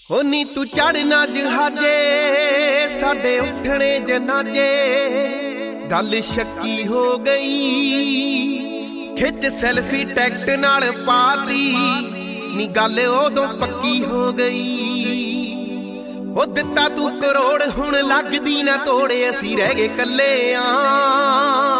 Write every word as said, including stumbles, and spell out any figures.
ਹੋ ਨੀ ਤੂੰ ਚੜਨਾ ਜਹਾਜੇ ਸਾਡੇ ਉੱਠਣੇ ਜਨਾਜੇ ਗੱਲ ਸ਼ੱਕੀ ਹੋ ਗਈ ਖਿੱਚ ਸੈਲਫੀ ਟੈਕਟ ਨਾਲ ਪਾਤੀ ਨੀ ਗੱਲ ਉਦੋਂ ਪੱਕੀ ਹੋ ਗਈ। ਉਹ ਦਿੱਤਾ ਤੂੰ ਕਰੋੜ ਹੁਣ ਲੱਗਦੀ ਨਾ ਤੋੜੇ ਅਸੀਂ ਰਹਿ ਗਏ ਕੱਲੇ ਆ।